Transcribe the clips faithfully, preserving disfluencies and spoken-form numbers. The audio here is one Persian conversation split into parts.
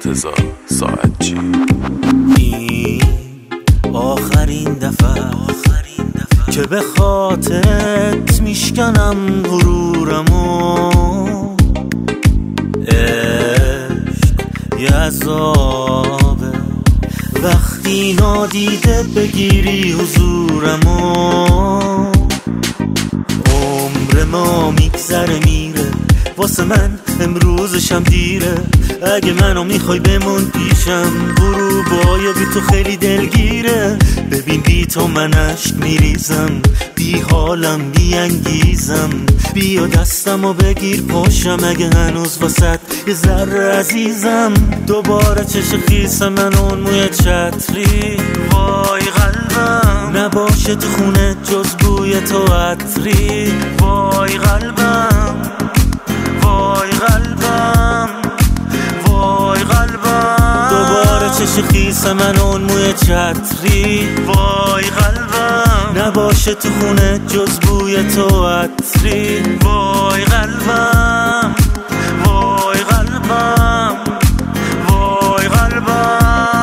مرتضی ساعتچی. این آخرین دفعه که به خاطرت میشکنم غرورمو. عشق یه عذابه وقتی نادیده بگیری حضورمو. عمر ما میگذره میره واسه من امروزشم دیره. اگه منو میخوای بمون پیشم غروبای بی تو خیلی دلگیره. ببین بی تو من عشق میریزم، بی حالم بی انگیزم. بیا دستمو بگیر پاشم اگه هنوز واسط یه ذره عزیزم. دوباره چش خیس من اون موی چتری، وای قلبم نباشه تو خونه جز بوی تو عطری. وای قلبم وای قلبم وای قلبم دوباره چش خیس من اون موی چتری. وای قلبم نباشه تو خونه جز بوی تو عطری. وای قلبم وای قلبم وای قلبم.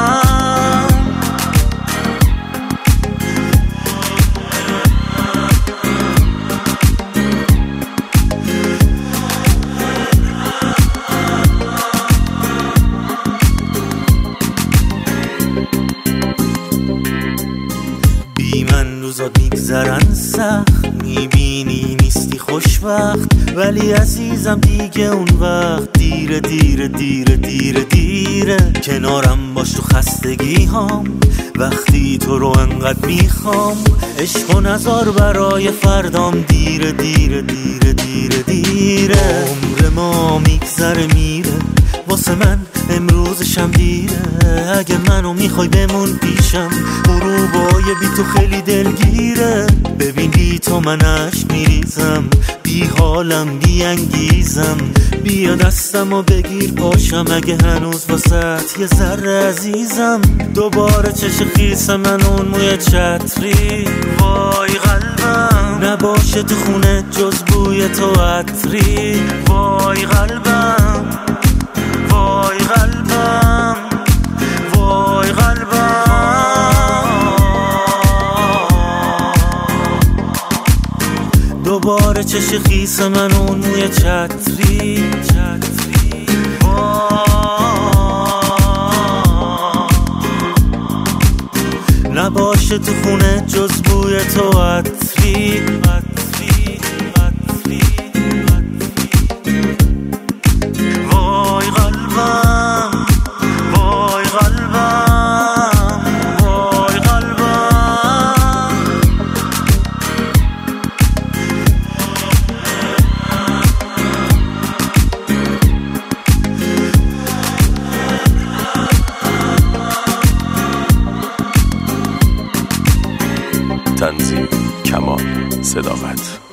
بی من روزات میگذرن سخت، میبینی نیستی خوشوقت. ولی عزیزم دیگه اون وقت دیره دیره دیره دیره دیره. کنارم باش تو خستگی هام وقتی تو رو انقدر میخوام. عشق و نزار برای فردام دیره دیره دیره دیره دیره. عمر ما میگذره میره واسه من امروزشم دیره. اگه منو میخوای بمون پیشم غروبای بی تو خیلی دلگیره. ببین بی تو من عشق میریزم، بی حالم بی انگیزم. بیا دستمو بگیر پاشم اگه هنوز واسط یه ذره عزیزم. دوباره چش خیس من اون موی چتری. وای قلبم نباشه تو خونه جز بوی تو عطری. وای قلبم وای قلبم وای قلبم دوباره چش خیس من اون موی چتری. نباشه تو خونه جز بوی تو عطری. تنظیم کمال صداقت.